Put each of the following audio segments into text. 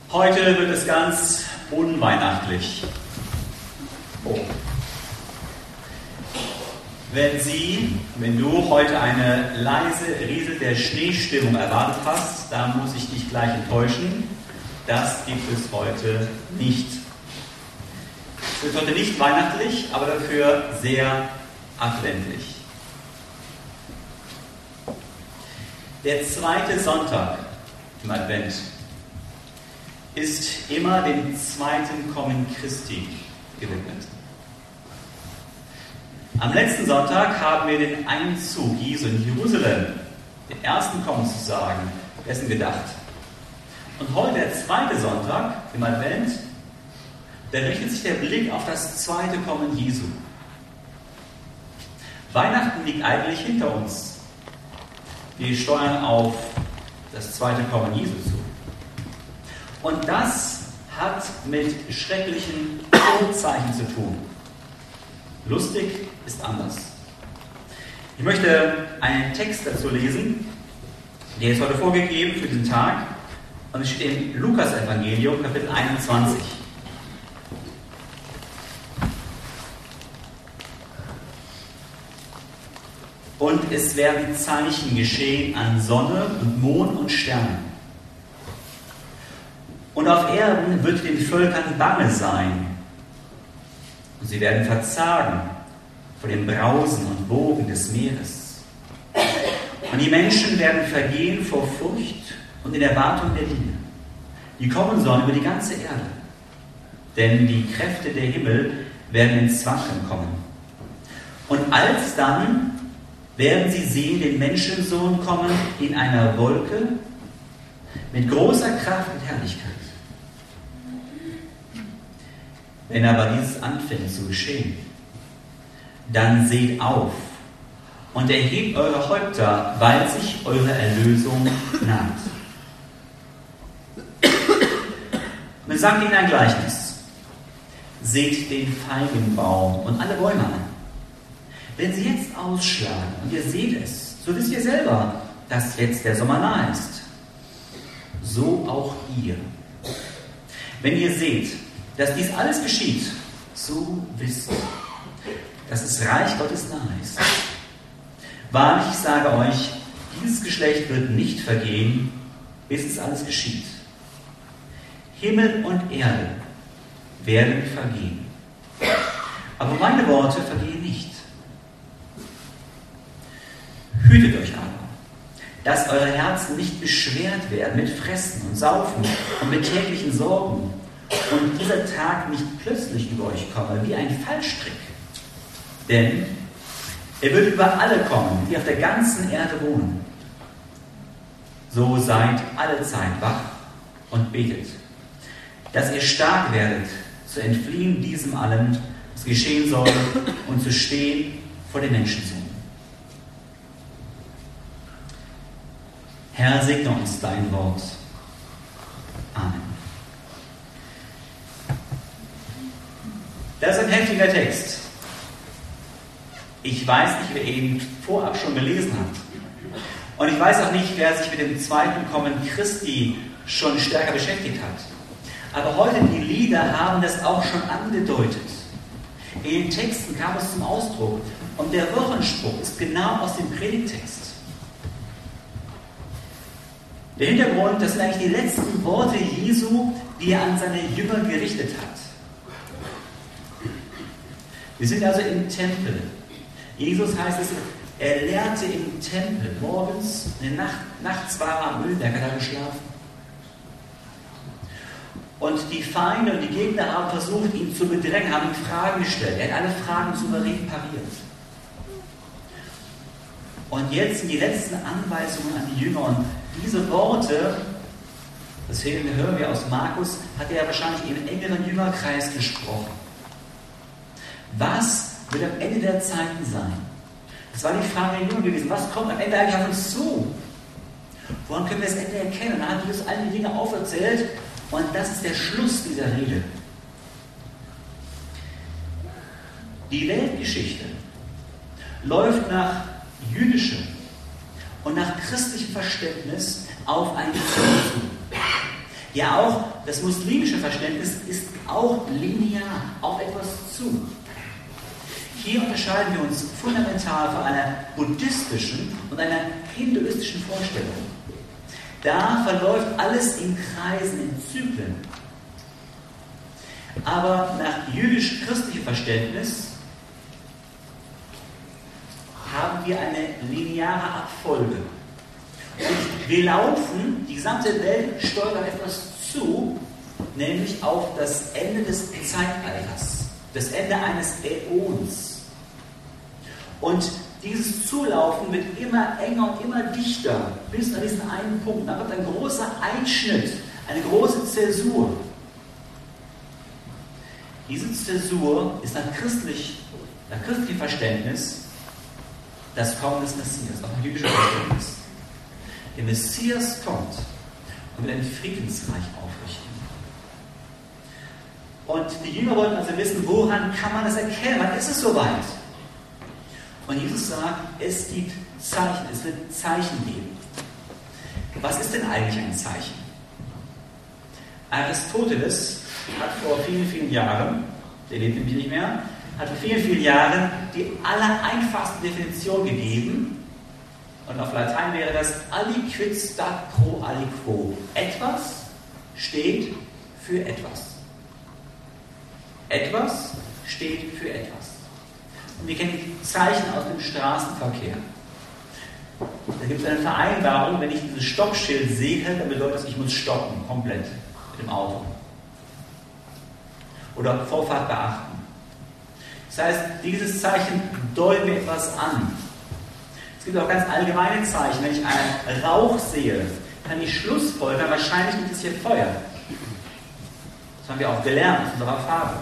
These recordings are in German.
Heute wird es ganz unweihnachtlich. Oh. Wenn du heute eine leise Riesel der Schneestimmung erwartet hast, dann muss ich dich gleich enttäuschen. Das gibt es heute nicht. Es wird heute nicht weihnachtlich, aber dafür sehr adventlich. Der zweite Sonntag im Advent ist immer dem zweiten Kommen Christi gewidmet. Am letzten Sonntag haben wir den Einzug Jesu in Jerusalem, den ersten Kommen sozusagen, dessen gedacht. Und heute, der zweite Sonntag im Advent, da richtet sich der Blick auf das zweite Kommen Jesu. Weihnachten liegt eigentlich hinter uns. Wir steuern auf das zweite Kommen Jesu zu. Und das hat mit schrecklichen Vorzeichen zu tun. Lustig ist anders. Ich möchte einen Text dazu lesen, der ist heute vorgegeben für diesen Tag. Und es steht im Lukas-Evangelium, Kapitel 21. Und es werden Zeichen geschehen an Sonne und Mond und Sternen. Und auf Erden wird den Völkern bange sein. Und sie werden verzagen vor dem Brausen und Wogen des Meeres. Und die Menschen werden vergehen vor Furcht und in Erwartung der Dinge, die kommen sollen über die ganze Erde. Denn die Kräfte der Himmel werden ins Wanken kommen. Und alsdann werden sie sehen den Menschensohn kommen in einer Wolke mit großer Kraft und Herrlichkeit. Wenn aber dieses anfängt zu geschehen, dann seht auf und erhebt eure Häupter, weil sich eure Erlösung naht. Und er sagt ihnen ein Gleichnis. Seht den Feigenbaum und alle Bäume an. Wenn sie jetzt ausschlagen und ihr seht es, so wisst ihr selber, dass jetzt der Sommer nahe ist. So auch ihr. Wenn ihr seht, dass dies alles geschieht, so wisst, dass das Reich Gottes nahe ist. Wahrlich, ich sage euch, dieses Geschlecht wird nicht vergehen, bis es alles geschieht. Himmel und Erde werden vergehen, aber meine Worte vergehen nicht. Hütet euch aber, dass eure Herzen nicht beschwert werden mit Fressen und Saufen und mit täglichen Sorgen und dieser Tag nicht plötzlich über euch komme wie ein Fallstrick. Denn er wird über alle kommen, die auf der ganzen Erde wohnen. So seid alle Zeit wach und betet, dass ihr stark werdet, zu entfliehen diesem allem, was geschehen soll, und zu stehen vor dem Menschensohn. Herr, segne uns dein Wort. Amen. Das ist ein heftiger Text. Ich weiß nicht, wer ihn vorab schon gelesen hat. Und ich weiß auch nicht, wer sich mit dem zweiten Kommen Christi schon stärker beschäftigt hat. Aber heute, die Lieder haben das auch schon angedeutet. In den Texten kam es zum Ausdruck. Und der Wochenspruch ist genau aus dem Predigtext. Der Hintergrund, das sind eigentlich die letzten Worte Jesu, die er an seine Jünger gerichtet hat. Wir sind also im Tempel. Jesus, heißt es, er lehrte im Tempel morgens, nachts war er am Ölberg, hat er geschlafen. Und die Feinde und die Gegner haben versucht, ihn zu bedrängen, haben ihm Fragen gestellt. Er hat alle Fragen souverän pariert. Und jetzt sind die letzten Anweisungen an die Jünger. Und diese Worte, das hören wir aus Markus, hat er wahrscheinlich im engeren Jüngerkreis gesprochen. Was wird am Ende der Zeiten sein? Das war die Frage der Jünger gewesen. Was kommt am Ende eigentlich auf uns zu? Woran können wir das Ende erkennen? Dann hat Jesus all die Dinge auferzählt und das ist der Schluss dieser Rede. Die Weltgeschichte läuft nach jüdischem und nach christlichem Verständnis auf ein Ziel zu. Ja, auch das muslimische Verständnis ist auch linear auf etwas zu. Hier unterscheiden wir uns fundamental von einer buddhistischen und einer hinduistischen Vorstellung. Da verläuft alles in Kreisen, in Zyklen. Aber nach jüdisch-christlichem Verständnis haben wir eine lineare Abfolge. Und wir laufen, die gesamte Welt steuert auf etwas zu, nämlich auf das Ende des Zeitalters, das Ende eines Äons. Und dieses Zulaufen wird immer enger und immer dichter, bis an diesen einen Punkt. Da kommt ein großer Einschnitt, eine große Zäsur. Diese Zäsur ist nach christlichem Verständnis das Kommen des Messias, auch nach jüdischem Verständnis. Der Messias kommt und will ein Friedensreich aufrichten. Und die Jünger wollten also wissen, woran kann man das erkennen? Wann ist es soweit? Und Jesus sagt, es gibt Zeichen, es wird Zeichen geben. Was ist denn eigentlich ein Zeichen? Aristoteles hat vor vielen, vielen Jahren, der lebt nämlich nicht mehr, hat vor vielen, vielen Jahren die allereinfachste Definition gegeben. Und auf Latein wäre das aliquid stat pro aliquo. Etwas steht für etwas. Etwas steht für etwas. Und wir kennen die Zeichen aus dem Straßenverkehr. Da gibt es eine Vereinbarung, wenn ich dieses Stoppschild sehe, dann bedeutet das, ich muss stoppen, komplett, mit dem Auto. Oder Vorfahrt beachten. Das heißt, dieses Zeichen deutet mir etwas an. Es gibt auch ganz allgemeine Zeichen. Wenn ich einen Rauch sehe, kann ich schlussfolgern, wahrscheinlich gibt es hier Feuer. Das haben wir auch gelernt aus unserer Erfahrung.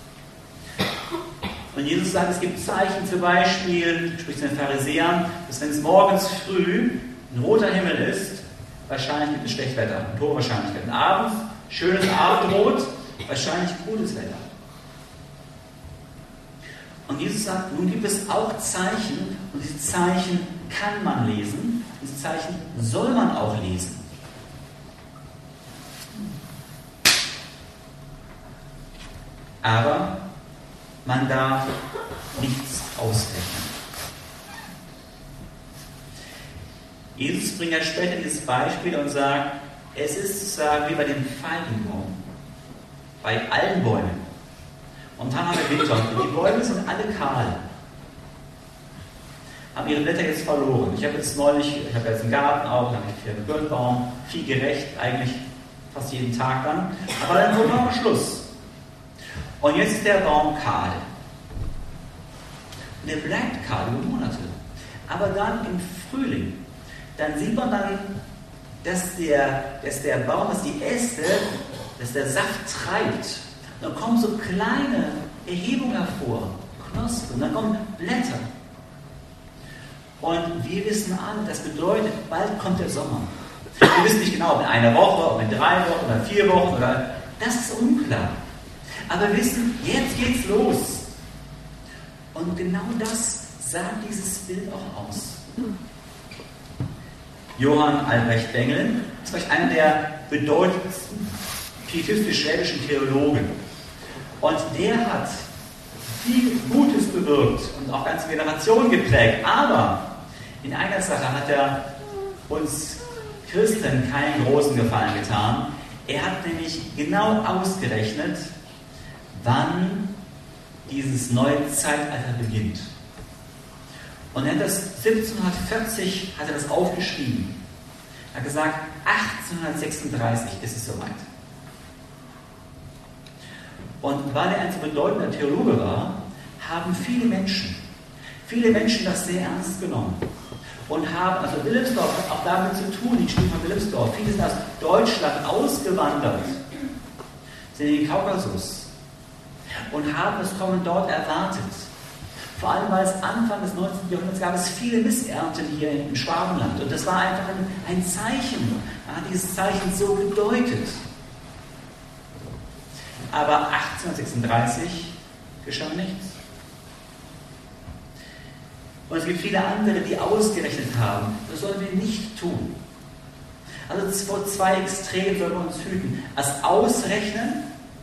Und Jesus sagt, es gibt Zeichen, zum Beispiel, spricht zu den Pharisäern, dass wenn es morgens früh ein roter Himmel ist, wahrscheinlich gibt es Schlechtwetter, mit hoher Wahrscheinlichkeit. Und abends, schönes Abendrot, wahrscheinlich gutes Wetter. Und Jesus sagt, nun gibt es auch Zeichen, und diese Zeichen kann man lesen, diese Zeichen soll man auch lesen. Aber man darf nichts ausrechnen. Jesus bringt ja später dieses Beispiel und sagt, es ist sozusagen wie bei dem Feigenbaum, bei allen Bäumen. Momentan haben wir Winter und die Bäume sind alle kahl. Haben ihre Blätter jetzt verloren. Ich habe jetzt einen Garten auch, da habe ich einen Birnbaum, viehgerecht, eigentlich fast jeden Tag dann. Aber dann kommt noch ein Schluss. Und jetzt ist der Baum kahl. Und der bleibt kahl über Monate. Aber dann im Frühling, dann sieht man dann, dass der Baum, dass die Äste, dass der Saft treibt. Dann kommen so kleine Erhebungen hervor, Knospen, und dann kommen Blätter. Und wir wissen alle, das bedeutet, bald kommt der Sommer. Wir wissen nicht genau, ob in einer Woche, ob in 3 Wochen oder 4 Wochen, das ist unklar. Aber wir wissen, jetzt geht's los. Und genau das sagt dieses Bild auch aus. Johann Albrecht Bengel ist vielleicht einer der bedeutendsten pietistisch-schwäbischen Theologen. Und der hat viel Gutes bewirkt und auch ganze Generationen geprägt. Aber in einer Sache hat er uns Christen keinen großen Gefallen getan. Er hat nämlich genau ausgerechnet, wann dieses neue Zeitalter beginnt. Und er hat das 1740 hat er das aufgeschrieben. Er hat gesagt, 1836 ist es soweit. Und weil er ein so bedeutender Theologe war, haben viele Menschen das sehr ernst genommen. Und haben, also Wilhelmsdorf hat auch damit zu tun, die Studie von Wilhelmsdorf, viele sind aus Deutschland ausgewandert, sind in den Kaukasus und haben das Kommen dort erwartet. Vor allem, weil es Anfang des 19. Jahrhunderts gab es viele Missernten hier im Schwabenland. Und das war einfach ein Zeichen. Man hat dieses Zeichen so gedeutet. Aber 1836 geschah nichts. Und es gibt viele andere, die ausgerechnet haben, das sollen wir nicht tun. Also vor zwei Extremen sollen wir uns hüten. Das Ausrechnen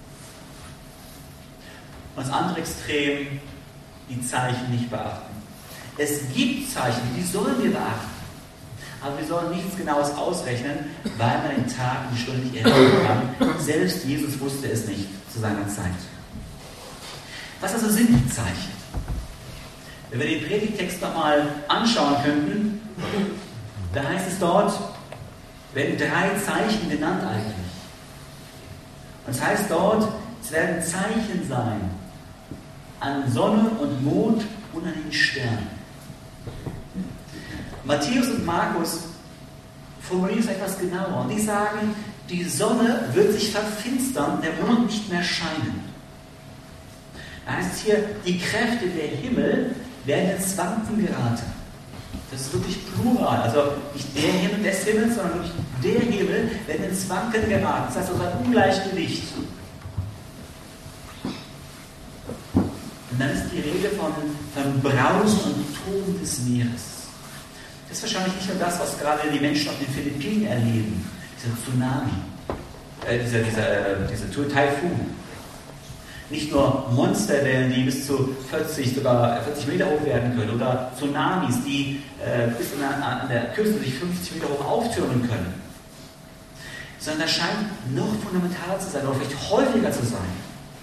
und das andere Extrem, die Zeichen nicht beachten. Es gibt Zeichen, die sollen wir beachten. Aber wir sollen nichts Genaues ausrechnen, weil man den Tag und die Stunde nicht erkennen kann. Selbst Jesus wusste es nicht zu seiner Zeit. Was also sind die Zeichen? Wenn wir den Predigtext nochmal anschauen könnten, da heißt es dort, werden 3 Zeichen genannt eigentlich. Und es heißt dort, es werden Zeichen sein an Sonne und Mond und an den Sternen. Matthäus und Markus formulieren es etwas genauer. Und die sagen, die Sonne wird sich verfinstern, der Mond nicht mehr scheinen. Da heißt es hier, die Kräfte der Himmel werden ins Wanken geraten. Das ist wirklich plural. Also nicht der Himmel des Himmels, sondern wirklich der Himmel werden ins Wanken geraten. Das heißt also ein Ungleichgewicht. Und dann ist die Rede von Brausen und Toben des Meeres. Das ist wahrscheinlich nicht nur das, was gerade die Menschen auf den Philippinen erleben. Dieser Tsunami, dieser Taifun. Nicht nur Monsterwellen, die bis zu 40 Meter hoch werden können, oder Tsunamis, die bis an der Küste sich 50 Meter hoch auftürmen können. Sondern das scheint noch fundamentaler zu sein, oder vielleicht häufiger zu sein.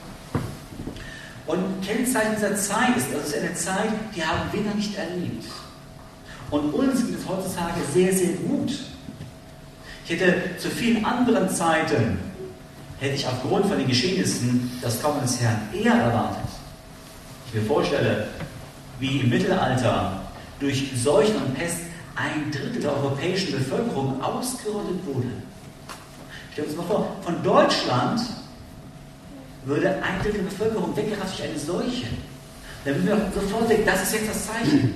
Und Kennzeichen dieser Zeit ist, das ist eine Zeit, die haben wir noch nicht erlebt. Und uns geht es heutzutage sehr, sehr gut. Ich hätte zu vielen anderen Zeiten, hätte ich aufgrund von den Geschehnissen das Kommen des Herrn eher erwartet. Ich mir vorstelle, wie im Mittelalter durch Seuchen und Pest 1/3 der europäischen Bevölkerung ausgerottet wurde. Stellen wir uns mal vor, von Deutschland würde 1/3 der Bevölkerung weggerafft durch eine Seuche. Dann würden wir sofort denken, das ist jetzt das Zeichen.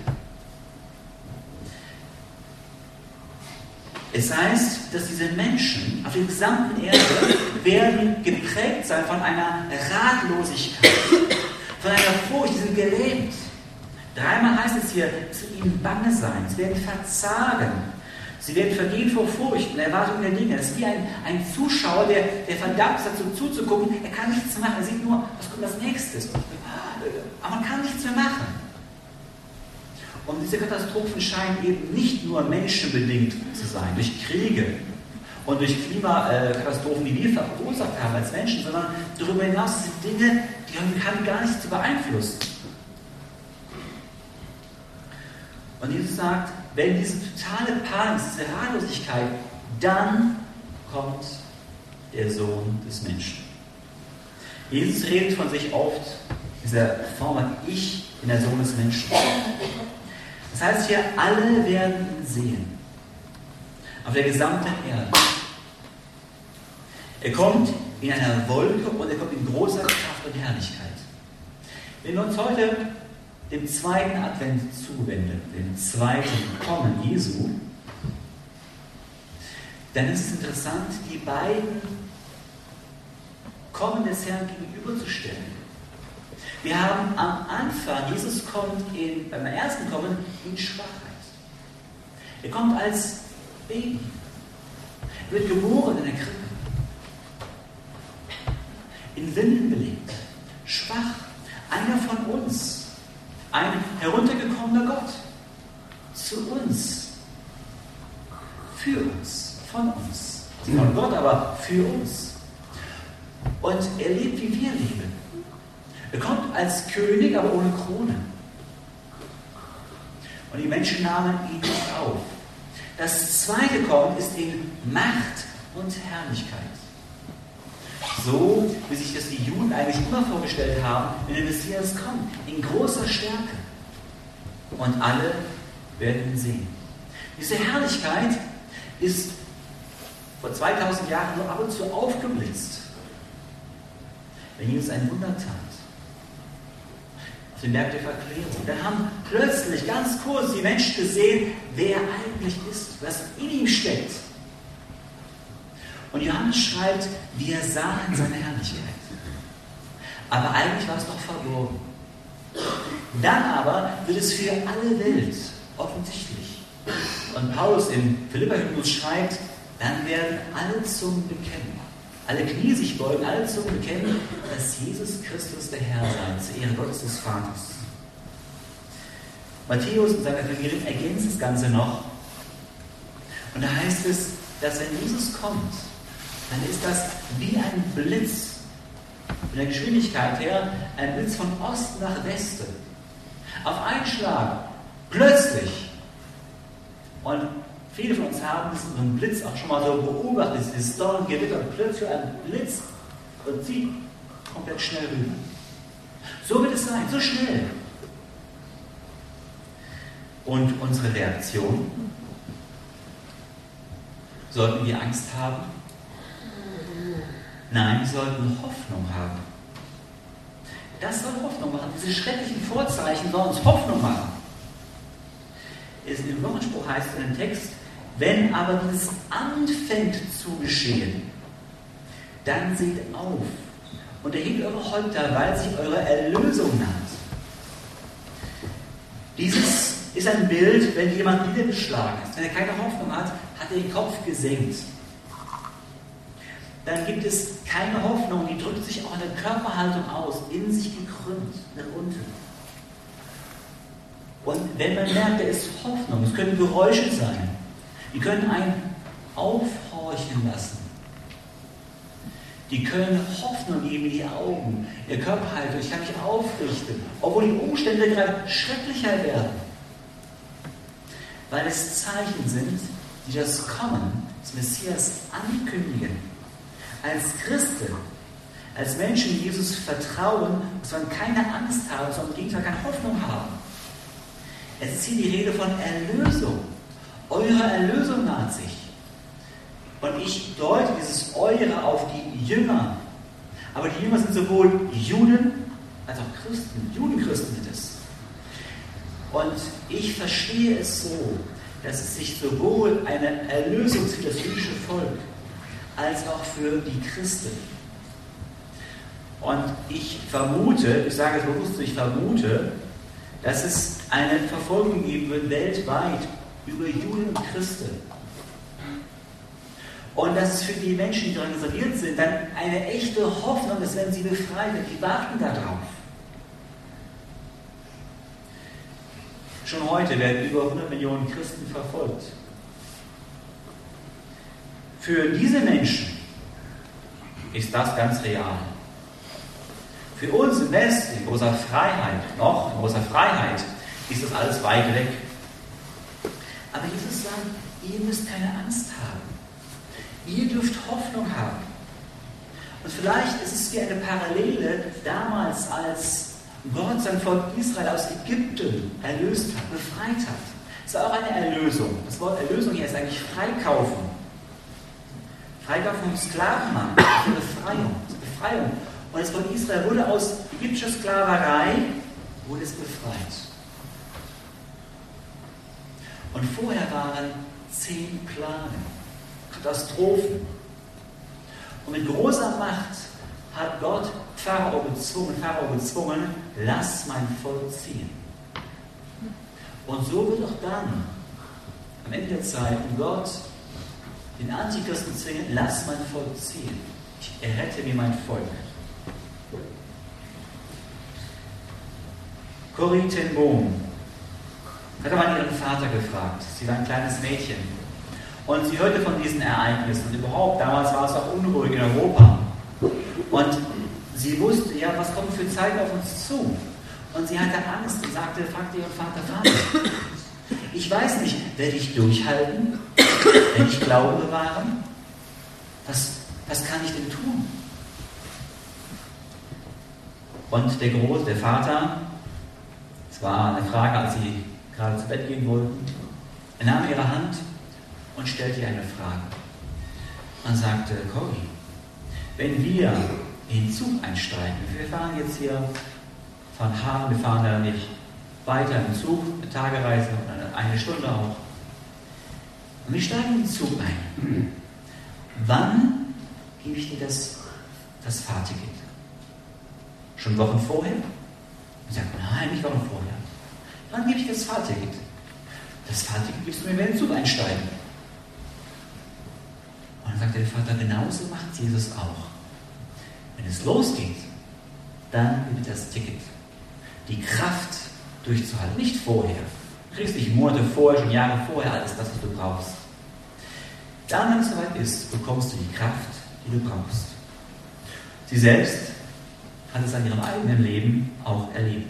Es heißt, dass diese Menschen auf der gesamten Erde werden geprägt sein von einer Ratlosigkeit, von einer Furcht, sie sind gelähmt. 3-mal heißt es hier, es wird ihnen bange sein, sie werden verzagen, sie werden vergehen vor Furcht und Erwartung der Dinge. Das ist wie ein Zuschauer, der verdammt ist, dazu zuzugucken, er kann nichts machen, er sieht nur, was kommt als nächstes. Aber man kann nichts mehr machen. Und diese Katastrophen scheinen eben nicht nur menschenbedingt zu sein, durch Kriege und durch Klimakatastrophen, die wir verursacht haben als Menschen, sondern darüber hinaus sind Dinge, die haben gar nicht zu beeinflussen. Und Jesus sagt, wenn diese totale Panik, diese Ratlosigkeit, dann kommt der Sohn des Menschen. Jesus redet von sich oft, dieser Form Ich in der Sohn des Menschen. Das heißt hier, alle werden ihn sehen. Auf der gesamten Erde. Er kommt in einer Wolke und er kommt in großer Kraft und Herrlichkeit. Wenn wir uns heute dem 2. Advent zuwenden, dem 2. Kommen Jesu, dann ist es interessant, die beiden Kommen des Herrn gegenüberzustellen. Wir haben am Anfang, Jesus kommt beim ersten Kommen in Schwachheit. Er kommt als Baby. Er wird geboren in der Krippe. In Windeln belegt. Schwach. Einer von uns. Ein heruntergekommener Gott. Zu uns. Für uns. Von uns. Von Gott, aber für uns. Und er lebt, wie wir leben. Er kommt als König, aber ohne Krone. Und die Menschen nahmen ihn nicht auf. Das zweite Kommen ist in Macht und Herrlichkeit. So, wie sich das die Juden eigentlich immer vorgestellt haben, wenn der Messias kommt. In großer Stärke. Und alle werden ihn sehen. Diese Herrlichkeit ist vor 2000 Jahren nur ab und zu aufgeblitzt. Wenn Jesus ein Wunder tat. Auf dem Berg der Verklärung. Dann haben plötzlich ganz kurz die Menschen gesehen, wer er eigentlich ist, was in ihm steckt. Und Johannes schreibt, wir sahen seine Herrlichkeit. Aber eigentlich war es noch verborgen. Dann aber wird es für alle Welt offensichtlich. Und Paulus im Philipperhymnus schreibt, dann werden alle Zungen bekennen, alle Knie sich beugen, alle Zungen bekennen, dass Jesus Christus der Herr sei, zur Ehre Gottes des Vaters. Matthäus in seinem Evangelium ergänzt das Ganze noch. Und da heißt es, dass wenn Jesus kommt, dann ist das wie ein Blitz, von der Geschwindigkeit her, ein Blitz von Osten nach Westen. Auf einen Schlag, plötzlich. Und viele von uns haben diesen Blitz auch schon mal so beobachtet, dieses Donnergewitter, plötzlich ein Blitz und zieht komplett schnell rüber. So wird es sein, so schnell. Und unsere Reaktion? Sollten wir Angst haben? Nein, wir sollten Hoffnung haben. Das soll Hoffnung machen. Diese schrecklichen Vorzeichen sollen uns Hoffnung machen. Im Wochenspruch heißt es in dem Text, wenn aber dieses anfängt zu geschehen, dann seht auf und erhebt eure Häupter, weil sich eure Erlösung naht. Dieses ist ein Bild, wenn jemand niedergeschlagen ist, wenn er keine Hoffnung hat, hat er den Kopf gesenkt. Dann gibt es keine Hoffnung, die drückt sich auch in der Körperhaltung aus, in sich gekrümmt, nach unten. Und wenn man merkt, da ist Hoffnung, es können Geräusche sein, die können einen aufhorchen lassen. Die können Hoffnung geben in die Augen, in der Körperhaltung, ich kann mich aufrichten, obwohl die Umstände gerade schrecklicher werden. Weil es Zeichen sind, die das Kommen des Messias ankündigen. Als Christen, als Menschen, die Jesus vertrauen, muss man keine Angst haben, sondern im Gegenteil keine Hoffnung haben. Es ist hier die Rede von Erlösung. Eure Erlösung naht sich. Und ich deute dieses Eure auf die Jünger. Aber die Jünger sind sowohl Juden als auch Christen. Judenchristen sind es. Und ich verstehe es so, dass es sich sowohl eine Erlösung für das jüdische Volk als auch für die Christen. Und ich vermute, ich sage es bewusst, ich vermute, dass es eine Verfolgung geben wird weltweit über Juden und Christen. Und dass es für die Menschen, die daran reserviert sind, dann eine echte Hoffnung ist, wenn sie befreit werden. Die warten darauf. Schon heute werden über 100 Millionen Christen verfolgt. Für diese Menschen ist das ganz real. Für uns im Westen, in großer Freiheit, ist das alles weit weg. Aber Jesus sagt, ihr müsst keine Angst haben. Ihr dürft Hoffnung haben. Und vielleicht ist es wie eine Parallele damals, als Gott sein Volk Israel aus Ägypten erlöst hat, befreit hat. Es war auch eine Erlösung. Das Wort Erlösung hier ist eigentlich freikaufen. Freikaufen vom Sklavenmarkt, Befreiung. Und das Volk Israel wurde aus ägyptischer Sklaverei, wurde es befreit. Und vorher waren 10 Plagen, Katastrophen. Und mit großer Macht hat Gott Pharao gezwungen, lass mein Volk ziehen. Und so wird auch dann, am Ende der Zeit, Gott den Antichristen zwingen, lass mein Volk ziehen. Ich errette mir mein Volk. Corrie ten Boom hat einmal ihren Vater gefragt. Sie war ein kleines Mädchen. Und sie hörte von diesen Ereignissen. Und überhaupt, damals war es auch unruhig in Europa. Und sie wusste, ja, was kommt für Zeiten auf uns zu? Und sie hatte Angst und fragte ihren Vater, ich weiß nicht, werde ich durchhalten? Werde ich Glauben bewahren? Was kann ich denn tun? Und der Vater, es war eine Frage, als sie gerade zu Bett gehen wollten, er nahm ihre Hand und stellte ihr eine Frage. Und sagte, Corrie, wenn wir in den Zug einsteigen, wir fahren jetzt hier von Hagen, wir fahren dann nicht weiter im Zug, eine Tagereise, eine Stunde auch. Und wir steigen in den Zug ein. Wann gebe ich dir das Fahrticket? Schon Wochen vorher? Ich sage, nein, nicht Wochen vorher. Wann gebe ich das Fahrticket? Das Fahrticket gibst du mir, wenn wir in den Zug einsteigen. sagt der Vater, genauso macht Jesus auch. Wenn es losgeht, dann gibt das Ticket. Die Kraft durchzuhalten, nicht vorher. Du kriegst nicht Monate vorher, schon Jahre vorher alles das, was du brauchst. Dann, wenn es soweit ist, bekommst du die Kraft, die du brauchst. Sie selbst hat es an ihrem eigenen Leben auch erlebt.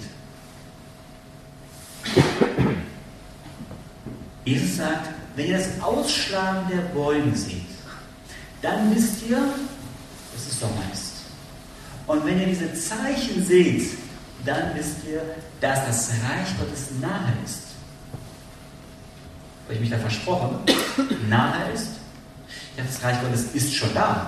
Jesus sagt, wenn ihr das Ausschlagen der Bäume seht, dann wisst ihr, dass es Sommer ist. Und wenn ihr diese Zeichen seht, dann wisst ihr, dass das Reich Gottes nahe ist. Habe ich mich da versprochen? Nahe ist? Ja, das Reich Gottes ist schon da.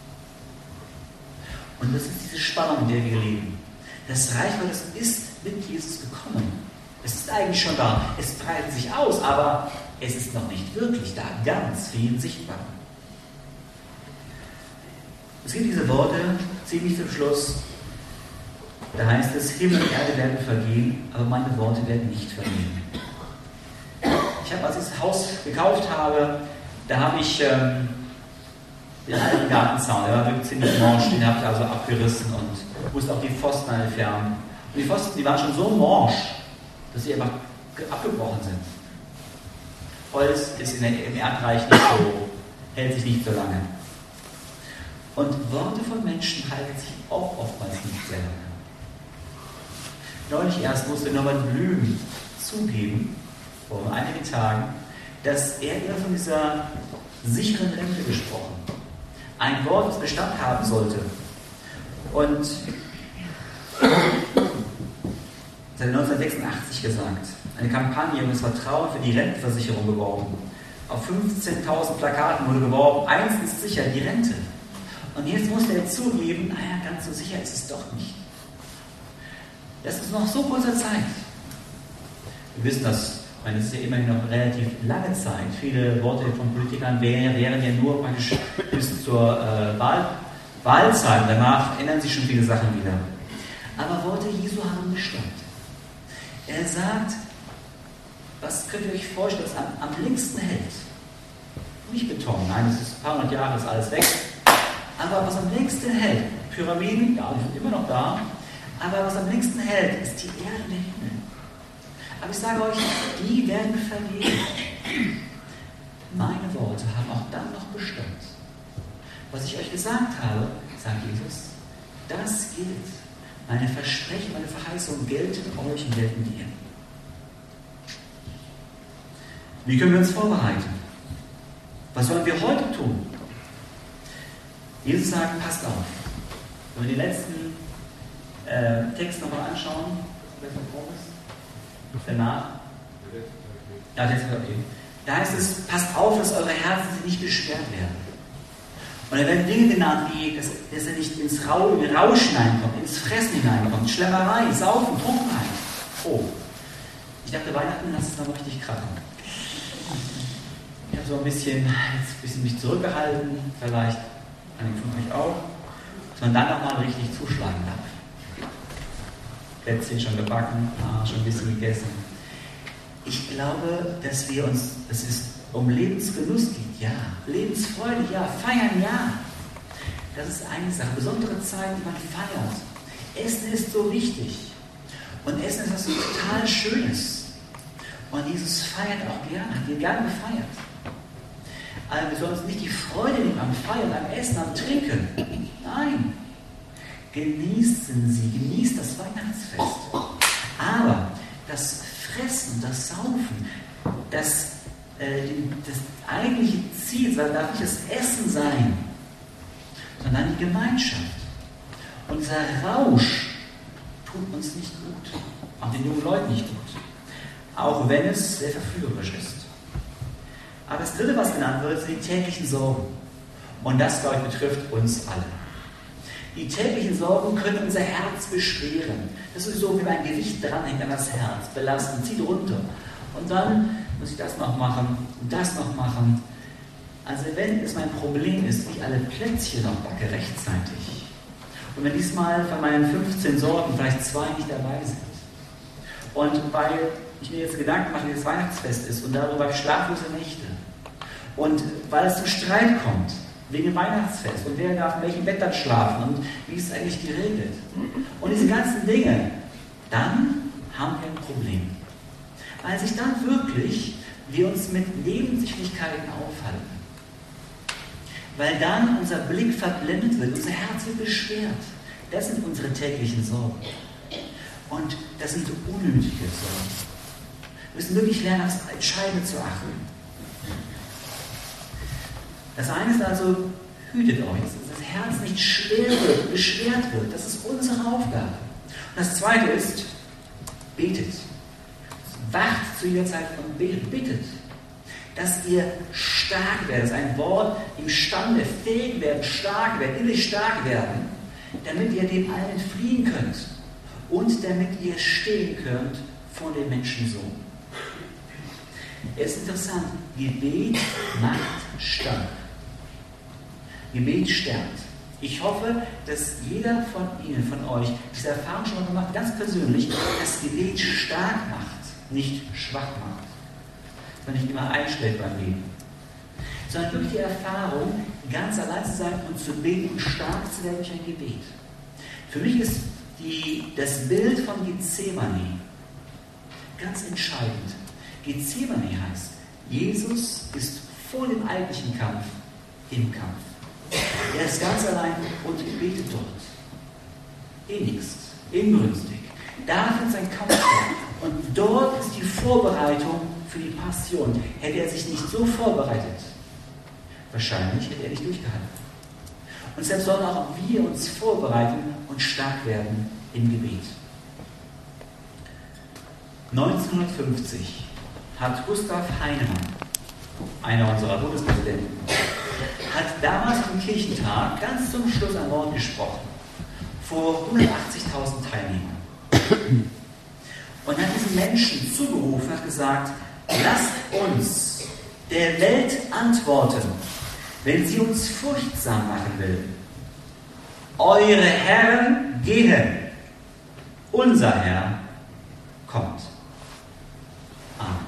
Und das ist diese Spannung, in der wir leben. Das Reich Gottes ist mit Jesus gekommen. Es ist eigentlich schon da. Es breitet sich aus, aber es ist noch nicht wirklich da, ganz viel sichtbar. Es gibt diese Worte ziemlich zum Schluss. Da heißt es, Himmel und Erde werden vergehen, aber meine Worte werden nicht vergehen. Ich habe, als ich das Haus gekauft habe, da habe ich den alten Gartenzaun, der war wirklich ziemlich morsch, den habe ich also abgerissen und musste auch die Pfosten entfernen. Und die Pfosten, die waren schon so morsch, dass sie einfach abgebrochen sind. Holz ist im Erdreich nicht so, hält sich nicht so lange. Und Worte von Menschen halten sich auch oftmals nicht sehr lange. Neulich erst musste Norbert Blüm zugeben, vor einigen Tagen, dass er eher von dieser sicheren Rente gesprochen. Ein Wort, das Bestand haben sollte. Und das hat er 1986 gesagt. Eine Kampagne um das Vertrauen für die Rentenversicherung geworben. Auf 15.000 Plakaten wurde geworben, eins ist sicher, die Rente. Und jetzt musste er zugeben, naja, ganz so sicher ist es doch nicht. Das ist noch so kurzer Zeit. Wir wissen das, ich meine, das ist ja immerhin noch relativ lange Zeit. Viele Worte von Politikern wären ja nur praktisch bis zur Wahlzeit. Danach ändern sich schon viele Sachen wieder. Aber Worte Jesu haben Bestand. Er sagt, was könnt ihr euch vorstellen, was am längsten hält? Nicht Beton, nein, das ist ein paar hundert Jahre, ist alles weg. Aber was am längsten hält, Pyramiden, ja, die sind immer noch da, aber was am längsten hält, ist die Erde und der Himmel. Aber ich sage euch, die werden vergehen. Meine Worte haben auch dann noch Bestand. Was ich euch gesagt habe, sagt Jesus, das gilt. Meine Versprechen, meine Verheißungen gelten euch und gelten dir. Wie können wir uns vorbereiten? Was sollen wir heute tun? Jesus sagt, passt auf. Wenn wir den letzten Text nochmal anschauen, welcher Punkt ist? Danach. Ja, das ist okay. Da heißt es, passt auf, dass eure Herzen nicht beschwert werden. Und da werden Dinge genannt, wie, dass er nicht ins Rausch hineinkommt, ins Fressen hineinkommt, Schlemmerei, Saufen, Trunkenheit. Oh, ich dachte, Weihnachten lass es noch richtig krachen. Ich habe so ein bisschen mich zurückgehalten, vielleicht einige von euch auch, dass man dann nochmal richtig zuschlagen darf. Plätzchen schon gebacken, schon ein bisschen gegessen. Ich glaube, dass es um Lebensgenuss geht, ja. Lebensfreude, ja. Feiern, ja. Das ist eine Sache. Besondere Zeit, die man feiert. Essen ist so wichtig. Und Essen ist was so total Schönes. Und Jesus feiert auch gerne, hat ihn gerne gefeiert. Also wir sollen uns nicht die Freude nehmen am Feiern, am Essen, am Trinken. Nein. Genießt das Weihnachtsfest. Aber das Fressen, das Saufen, das eigentliche Ziel darf nicht das Essen sein, sondern die Gemeinschaft. Unser Rausch tut uns nicht gut, auch den jungen Leuten nicht gut, auch wenn es sehr verführerisch ist. Aber das Dritte, was genannt wird, sind die täglichen Sorgen. Und das, glaube ich, betrifft uns alle. Die täglichen Sorgen können unser Herz beschweren. Das ist so, wie ein Gewicht dranhängt an das Herz, belasten, zieht runter. Und dann muss ich das noch machen und das noch machen. Also wenn es mein Problem ist, ich alle Plätzchen noch backe rechtzeitig. Und wenn diesmal von meinen 15 Sorgen vielleicht 2 nicht dabei sind. Und weil ich mir jetzt Gedanken mache, wie das Weihnachtsfest ist und darüber schlaflose Nächte. Und weil es zum Streit kommt. wegen dem Weihnachtsfest und wer darf in welchem Bett dann schlafen und wie ist es eigentlich geregelt. Und diese ganzen Dinge, dann haben wir ein Problem. Weil sich dann wirklich wir uns mit Nebensächlichkeiten aufhalten. Weil dann unser Blick verblendet wird, unser Herz wird beschwert. Das sind unsere täglichen Sorgen. Und das sind unnötige Sorgen. Wir müssen wirklich lernen, das Entscheidende zu achten. Das eine ist also, hütet euch, dass das Herz nicht schwer wird, beschwert wird. Das ist unsere Aufgabe. Und das zweite ist, betet. Wacht zu jeder Zeit und betet. Bittet, dass ihr stark werdet. Das ist ein Wort, imstande, fähig werden, stark werden, innerlich stark werden, damit ihr dem allen entfliehen könnt und damit ihr stehen könnt vor dem Menschensohn. Es ist interessant, Gebet macht stark. Gebet stärkt. Ich hoffe, dass jeder von Ihnen, von euch, diese Erfahrung schon mal gemacht hat, ganz persönlich, dass Gebet stark macht, nicht schwach macht. Dass man nicht immer einschlägt beim Leben. Sondern wirklich die Erfahrung, ganz allein zu sein und zu beten und stark zu werden durch ein Gebet. Für mich ist das Bild von Gethsemane ganz entscheidend. Gethsemane heißt, Jesus ist vor dem eigentlichen Kampf im Kampf. Er ist ganz allein und betet dort. Innigst, inbrünstig. Da findet sein Kampf statt. Und dort ist die Vorbereitung für die Passion. Hätte er sich nicht so vorbereitet, wahrscheinlich hätte er nicht durchgehalten. Und deshalb sollen auch wir uns vorbereiten und stark werden im Gebet. 1950 hat Gustav Heinemann, einer unserer Bundespräsidenten, hat damals am Kirchentag ganz zum Schluss ein Wort gesprochen, vor 180.000 Teilnehmern. Und hat diesen Menschen zugerufen, hat gesagt, lasst uns der Welt antworten, wenn sie uns furchtsam machen will. Eure Herren gehen, unser Herr kommt. Amen.